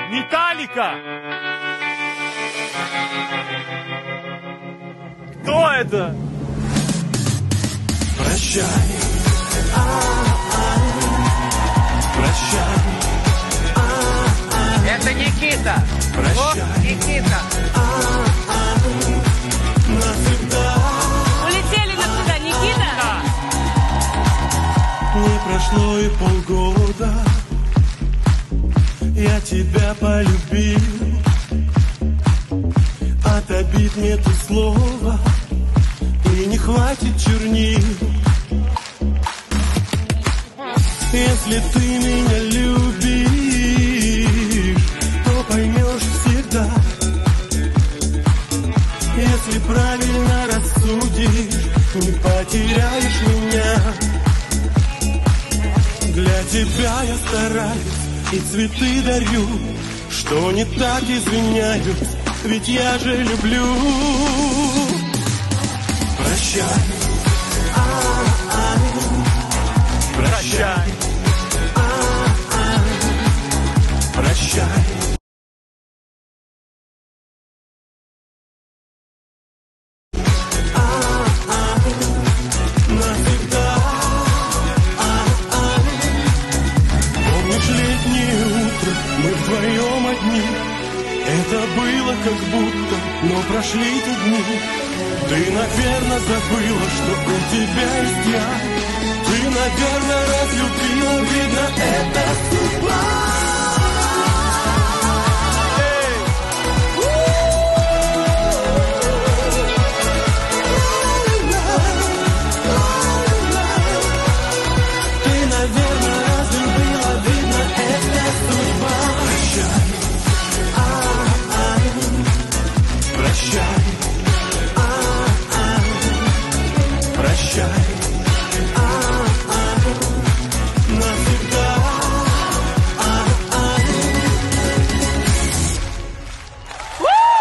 Металлика! Кто это? Прощай, прощай. Это Никита. Прощай. О, Никита. Навсегда. Улетели навсегда, Никита? Не прошло и полгода, я тебя полюбил. От обид нету слова, и не хватит чернил. Если ты меня любишь, то поймешь всегда. Если правильно рассудишь, не потеряешь меня. Для тебя я стараюсь и цветы дарю. Что не так, извиняюсь, ведь я же люблю. Прощай, прощай, прощай. Навсегда. Помнишь летнее утро, мы вдвоем одни. Это было как будто, но прошли те дни. Ты, наверное, забыла, что у тебя есть я. Ты, наверное, разлюбила, видно, это судьба. Ты, наверное, разлюбила, видно, это судьба. Прощай, прощай, прощай.